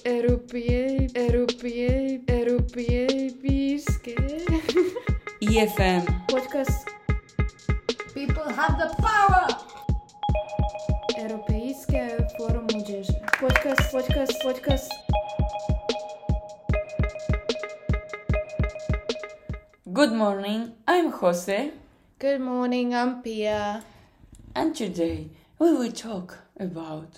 Europejskie EFM. podcast. People have the power! Europejskie Forum Młodzieży. Podcast. Good morning, I'm Jose, Good morning, I'm Pia. and today we will talk about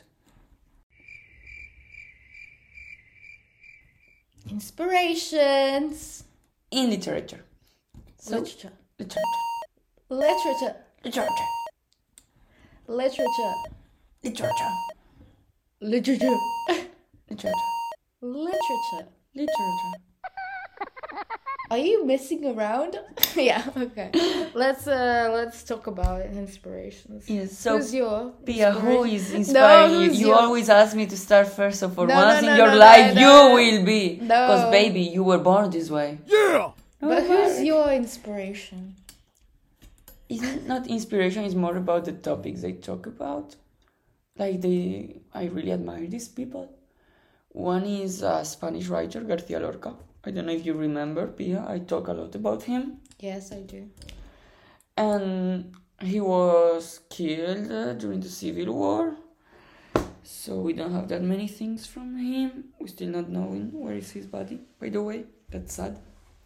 Inspirations. in literature. Literature. Literature. Literature. Literature. Literature. Literature. Literature. Literature. Literature. Literature. Are you messing around? Yeah, okay. Let's talk about inspirations. Yes, so Who's your Pia, who inspiration? is inspiring you? who's You your- always ask me to start first, so for No, once no, in no, your no, life no, you no. will be. No. Because baby, you were born this way. But who's your inspiration? Isn't not inspiration, it's more about the topics they talk about. I really admire these people. One is a Spanish writer, García Lorca. I don't know if you remember, Pia, I talk a lot about him. Yes, I do. And he was killed during the Civil War. So we don't have that many things from him. We're still not knowing where is his body, by the way. That's sad.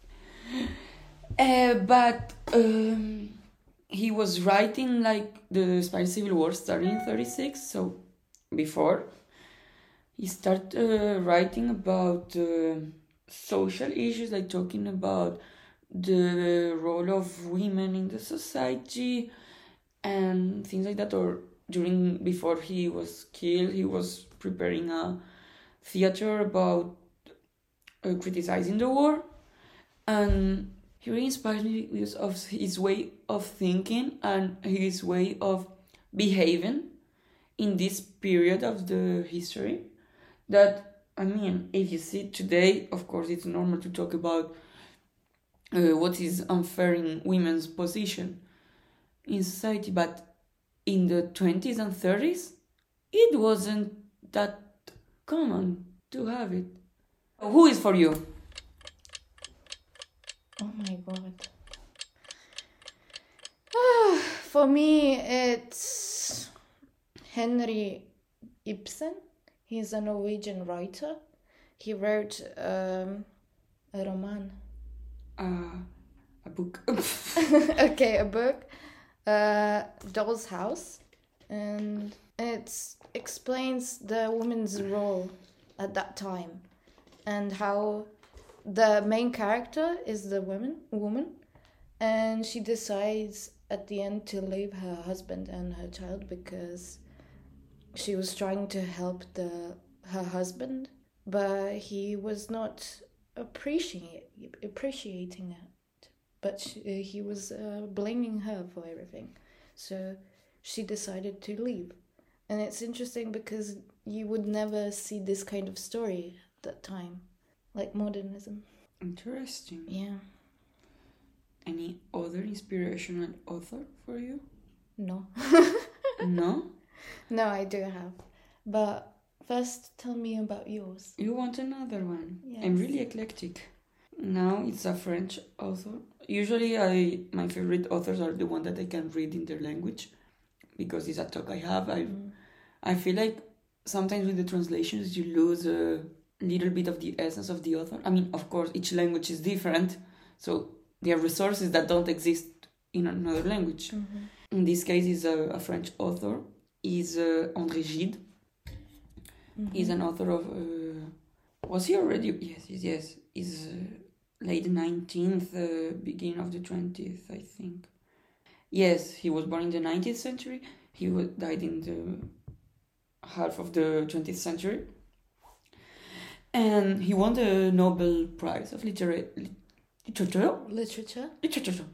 But he was writing like the Spanish Civil War started in 1936, so before he started writing about social issues, like talking about the role of women in the society and things like that. Or before he was killed, he was preparing a theater about criticizing the war. And he really inspired me because of his way of thinking and his way of behaving in this period of the history. That, I mean, if you see today, of course, it's normal to talk about what is unfair in women's position in society, but in the 20s and 30s, it wasn't that common to have it. Who is for you? Oh my god. For me, it's Henry Ibsen. He's a Norwegian writer. He wrote a roman. A book. Okay, a book. Doll's House. And it explains the woman's role at that time. And how the main character is the woman. And she decides at the end to leave her husband and her child because she was trying to help her husband, but he was not appreciating it. But he was blaming her for everything. So she decided to leave. And it's interesting because you would never see this kind of story at that time, like modernism. Interesting. Yeah. Any other inspirational author for you? No. No? No, I do have. But first, tell me about yours. You want another one? Yes. I'm really eclectic. Now it's a French author. Usually my favorite authors are the one that I can read in their language because it's a talk I have. I feel like sometimes with the translations you lose a little bit of the essence of the author. I mean, of course, each language is different, so there are resources that don't exist in another language. Mm-hmm. In this case, is a French author. Is André Gide. Mm-hmm. He's an author of... was he already... Yes. Is late 19th, beginning of the 20th, I think. Yes, he was born in the 19th century. He died in the half of the 20th century. And he won the Nobel Prize of Literature. Literature? Literature.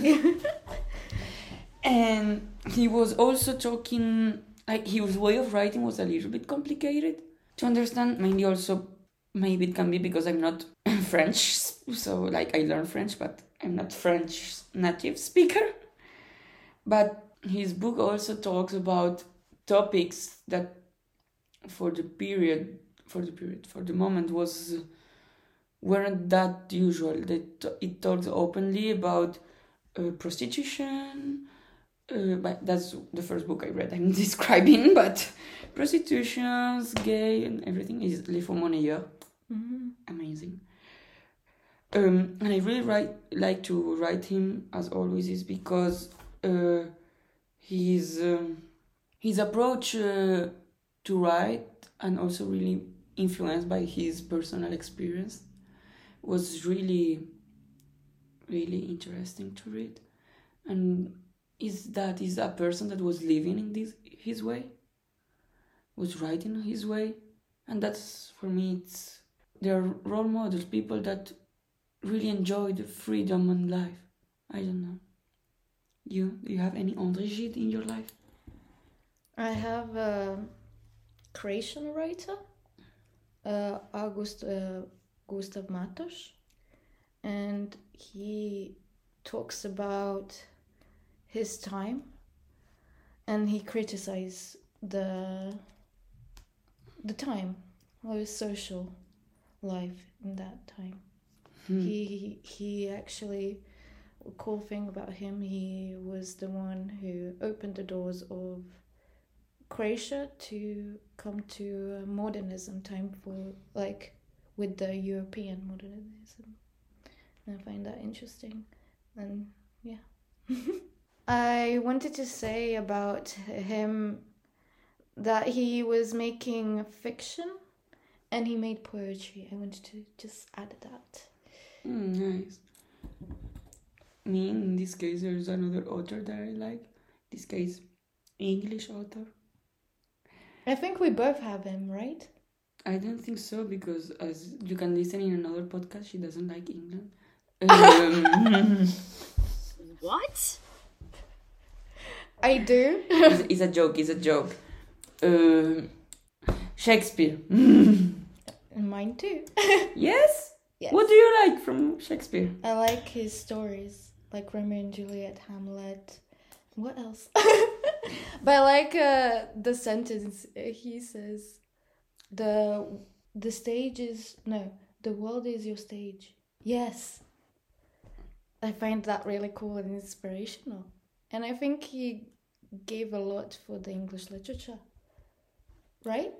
And he was also talking, like his way of writing was a little bit complicated to understand. Mainly also, maybe it can be because I'm not French, so like I learned French, but I'm not French native speaker. But his book also talks about topics that for the period for the period, for the moment, weren't that usual. It talks openly about prostitution. But that's the first book I read. I'm describing, but prostitutions, gay, and everything is Le Faux Monnayeur. Amazing. And I really like to write him as always is because his approach to write and also really influenced by his personal experience was really, really interesting to read. And is a person that was living in his way, was writing his way, and that's for me. They're role models, people that really enjoy the freedom and life. I don't know. Do you have any André Gide in your life? I have a Croatian writer, Gustav Matos, and he talks about his time, and he criticized the time or his social life in that time. He actually, a cool thing about him, he was the one who opened the doors of Croatia to come to modernism time for with the European modernism. And I find that interesting. And yeah. I wanted to say about him that he was making fiction and he made poetry. I wanted to just add that. Nice. Me, in this case, there's another author that I like. This case, English author. I think we both have him, right? I don't think so, because as you can listen in another podcast, she doesn't like England. What? I do. It's a joke. Shakespeare. Mine too. Yes? Yes. What do you like from Shakespeare? I like his stories, like Romeo and Juliet, Hamlet. What else? But I like the sentence he says, the world is your stage. Yes. I find that really cool and inspirational. And I think he gave a lot for the English literature. Right?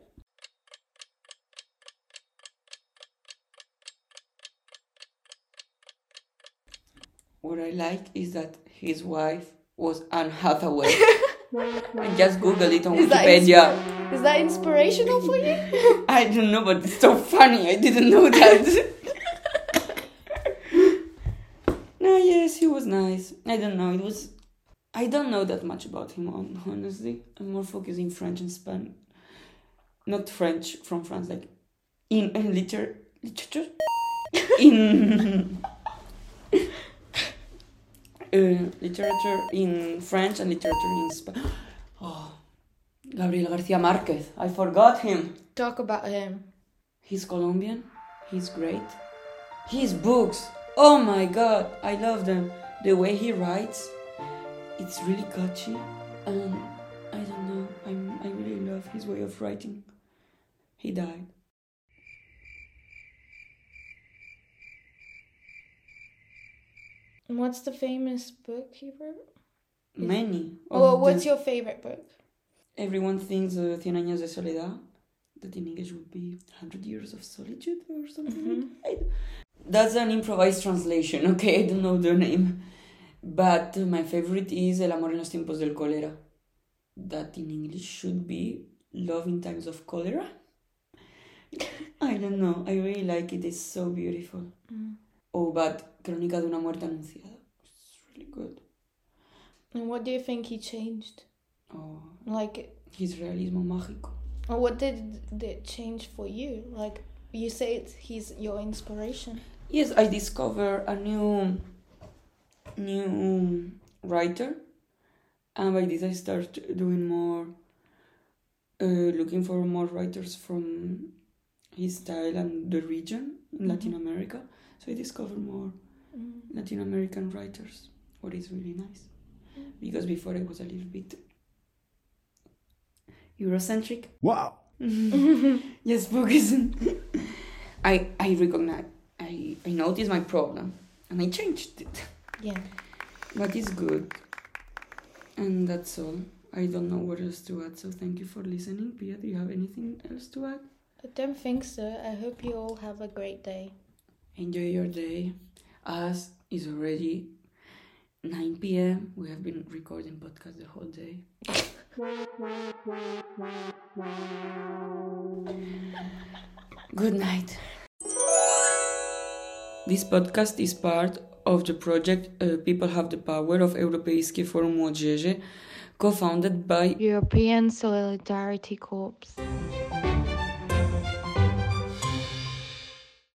What I like is that his wife was Anne Hathaway. I just Googled it on Wikipedia. Is that inspirational for you? I don't know, but it's so funny. I didn't know that. No, yes, he was nice. I don't know. I don't know that much about him, honestly. I'm more focused in French and Spanish. Not French from France, like in literature. In literature in French and literature in Spanish. Oh, Gabriel García Márquez. I forgot him. Talk about him. He's Colombian. He's great. His books. Oh my God, I love them. The way he writes, it's really catchy, and I don't know. I really love his way of writing. He died. What's the famous book he wrote? Many. What's your favorite book? Everyone thinks 100 Años de Soledad, that in English would be 100 Years of Solitude or something. That's an improvised translation, okay? I don't know the name. But my favorite is El amor en los tiempos del cólera. That in English should be Love in Times of Cholera. I don't know. I really like it. It's so beautiful. Oh, but Crónica de una muerte anunciada. It's really good. And what do you think he changed? Oh, his realismo mágico. What did it change for you? Like, you say he's your inspiration. Yes, I discovered a new writer, and by this I start doing more, looking for more writers from his style and the region in Latin America. So I discovered more Latin American writers, what is really nice. Because before I was a little bit Eurocentric. Wow. Yes, focusing. I recognize, I noticed my problem and I changed it. Yeah. But it's good. And that's all. I don't know what else to add, so thank you for listening. Pia, do you have anything else to add? I don't think so. I hope you all have a great day. Enjoy your day. As it's already 9 p.m. We have been recording podcast the whole day. Good night. This podcast is part of the project People Have the Power of Europejskie Forum Młodzieży, co-founded by European Solidarity Corps.